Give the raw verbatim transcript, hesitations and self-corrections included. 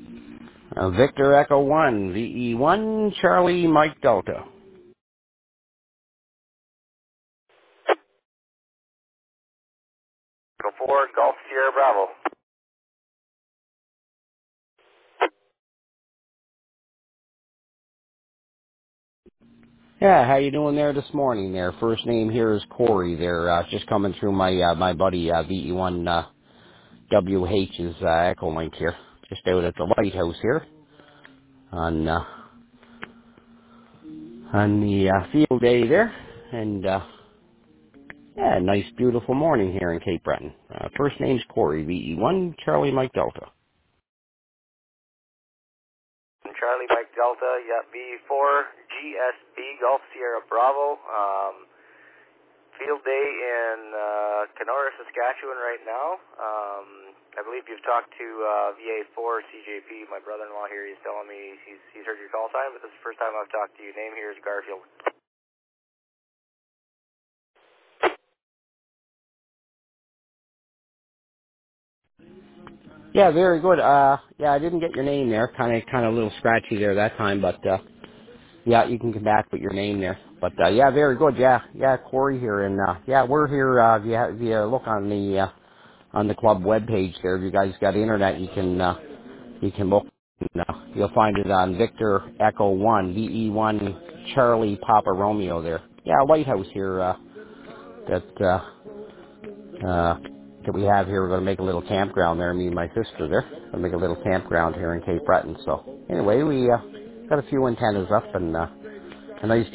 Uh, Victor Echo one, V E one, Charlie Mike Delta. Echo four, Golf Sierra Bravo. Yeah, how you doing there this morning there? First name here is Corey there, uh, just coming through my, uh, my buddy, uh, V E one, uh, W H's, uh, Echo Link here. Just out at the lighthouse here on, uh, on the, uh, field day there. And, uh, yeah, nice beautiful morning here in Cape Breton. Uh, first name's Corey, V E one, Charlie Mike Delta. Charlie Mike Delta, yeah, V four, G S B, Golf Sierra Bravo. Um, field day in uh, Kenora, Saskatchewan right now. Um, I believe you've talked to uh, V A four, C J P, my brother-in-law here. He's telling me he's, he's heard your call sign, but this is the first time I've talked to you. Name here is Garfield. Yeah, very good. Uh, yeah, I didn't get your name there. Kind of, kind of a little scratchy there that time, but uh, yeah, you can come back with your name there. But uh, yeah, very good. Yeah, yeah, Corey here, and uh, yeah, we're here. Uh, if you, have, if you look on the uh, on the club webpage there, if you guys got internet, you can uh, you can look. And, uh, you'll find it on Victor Echo One, V E One, Charlie Papa Romeo there. Yeah, lighthouse here. Uh, that. Uh, uh, that we have here. We're going to make a little campground there, me and my sister there. Going to make a little campground here in Cape Breton. So anyway, we uh, got a few antennas up and uh, a nice